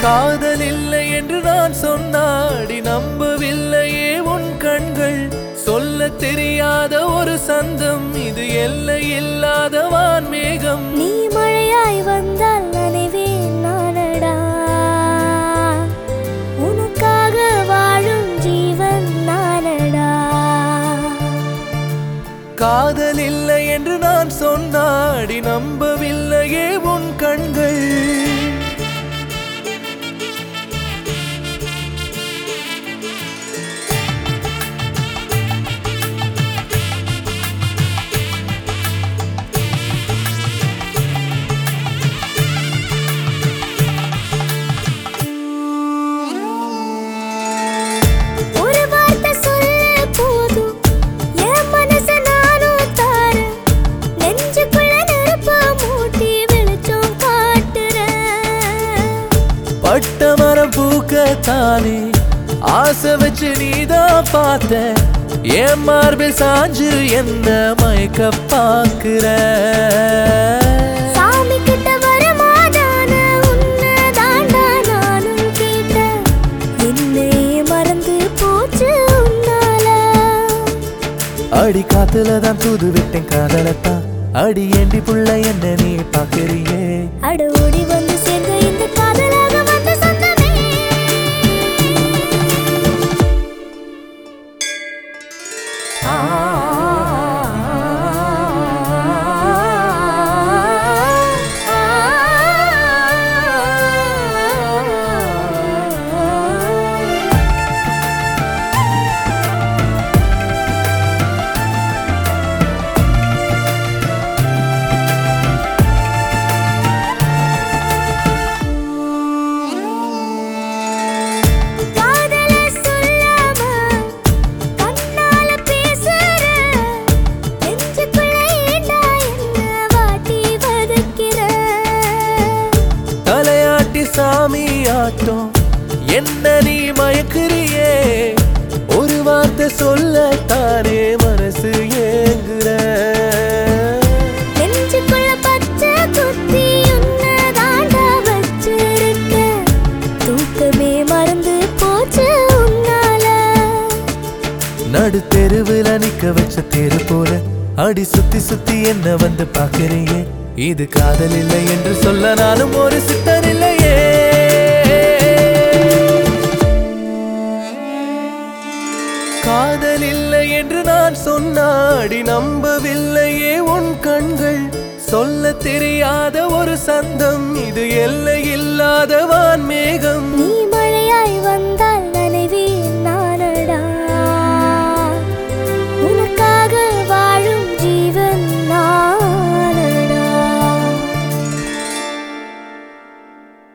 காதல் இல்லை என்று நான் சொன்னாடி நம்பவில்லையே உன் கண்கள் சொல்ல தெரியாத ஒரு சந்தம் இது எல்லை இல்லாத வான்மேகம் நீ மழையாய் வந்தால் நனைவேன் நானடா உனக்காக வாழும் ஜீவன் நானடா காதல் இல்லை என்று நான் சொன்னாடி நம்பவில்லையே உன் கண்கள் பட்ட மரம் பூக்கத்தானே ஆசை வச்சு நீதான் பார்த்த என் மார்பில் சாஞ்சு என்ன மயக்க பாக்குற சாமி கிட்ட வரமாதான உன்னை தாண்டா நானும் கேட்டேன் என்னை மறந்து போச்சு உன்னால அடி காத்துலதான் தூது விட்டேன் காதலத்தான் அடி ஏண்டி புள்ள என்ன நீ பாக்குறியே அட ஓடி வந்து சேர்ந்த இந்த காதலாக வந்து சொந்தமே சாமி ஆட்டம் என்ன நீ மயக்குறியே ஒரு வார்த்தை சொல்ல தானே மனசு ஏங்குற நெஞ்சுக்குள்ள பச்சை குத்தி உன்னை தாண்டா வச்சிருக்க தூக்கமே மறந்து போச்சு உன்னால நடு தெருவுல நிக்க வச்ச தெரு போல அடி சுத்தி சுத்தி என்ன வந்து பாக்குறியே இது காதல் இல்லை என்று சொல்ல நானும் ஒரு சித்தர் இல்லையே காதல் இல்லை என்று நான் சொன்னாடி நம்பவில்லையே உன் கண்கள் சொல்ல தெரியாத ஒரு சந்தம் இது எல்லை இல்லாத வான்மேகம் நீ